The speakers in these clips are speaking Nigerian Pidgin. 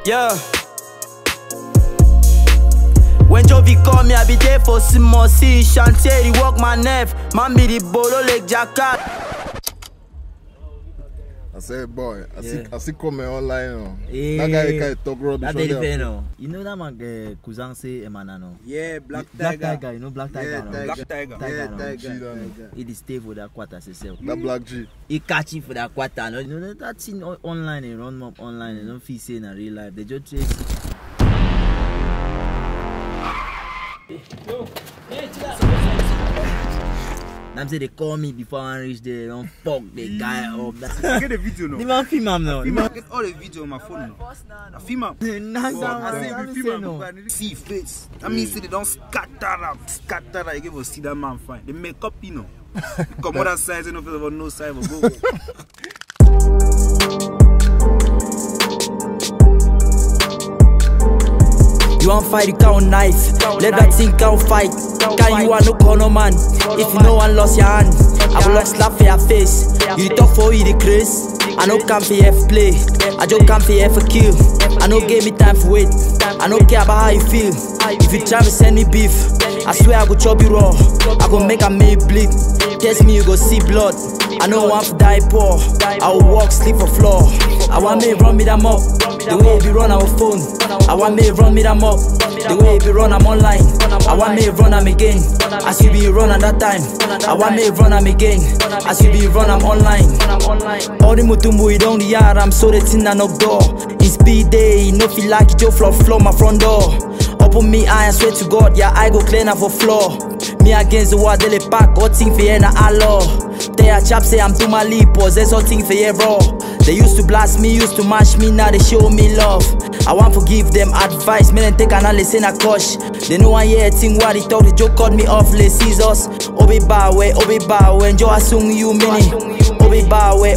Yeah. When Jovi call me, I be there for Simon C. Chantier, he walk my nerve. Man be the bolo like Jacket. I said, boy, I see come online. Yeah. That guy can't talk rubbish. That's the fair now. You know that man cousin say Emanano. Yeah, Black Tiger, you know Black Tiger. Yeah, Black Tiger. Tiger. He dey stay for that quarter himself. That Black G. He catch him for that quarter. No, you know that thing online, they run up online. They don't feel say in real life. They just trace it. Them say they call me before I reach there. Don't fuck the guy up. I get the video now. The man film him now. I get all the video on my phone now. I film him. I say if you film him, I need to see his face. That means they don't scatter up. You give us see that man fine. They make up, you know. Come on that size, you know, for no side, but go. You want fight, you can't knife. Let that thing can't fight. Can you want no corner man? If you know one lost your hand, I will not slap for your face. You talk for you the craze. I no come for F play. I just come for F kill. I no give me time for wait. I no care about how you feel. If you try to send me beef, I swear I go chop you raw. I go make a me bleed. Test me, you go see blood. I know want to die poor. I will walk, sleep for floor. I want me run me them up. The way we run our phone. I want me run me them up. The way we run I'm online. I want me run I'm again. As you be run at that time. I want me run I'm again. As you be run I'm online. All the mutumbu you don't the yard. I'm so the thing I knock door. In speed day, no feel like it just floor my front door. Open me eye, I swear to God, yeah, I go clean up for floor. Me against the wall, they pack, all thing for you na Allah. They a chap say I'm too my lip, possess all thing for you, bro. They used to blast me, used to mash me, now they show me love. I want to give them advice, me then take analysis in a cosh. They know I hear a thing what they talk, they joke cut me off, les scissors. Obi bawe, enjoy a sung you mini. Obi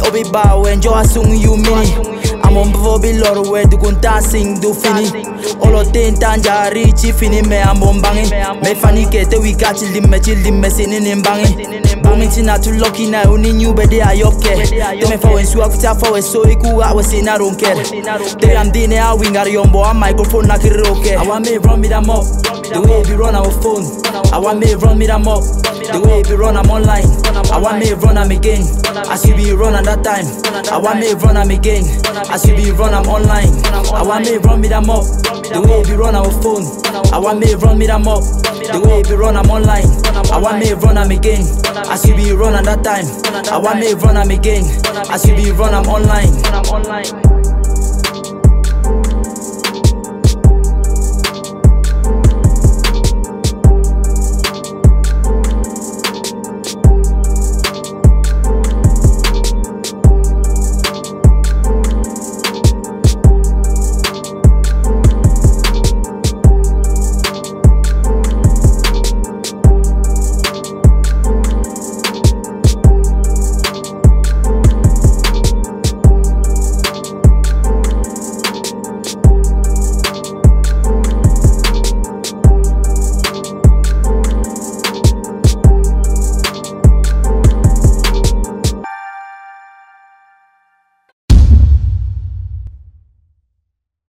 bawe, enjoy a sung you mini. I'm on before be lord where do kunta sing do fini. All of ten tanja richi fini me I'm on banging. Me funny kete we catch limme sinin in banging. Booming na too lucky na uni new bede ayoke. They me for swap for so iku I was in I don't care. They am dine a winger yombo a microphone na kiroke. I want me run me them up. The way we run our phone. I want me run me them up. The way we run I'm online. I want me run I'm again. As you be run at that time. I want me run I'm again. As you be run I'm online. I want me run me them up. The way we run our phone. I want me run me them up. The way we run I'm online. I want me run I'm again. As you be run at that time. I want me run I'm again. As you be run I'm online.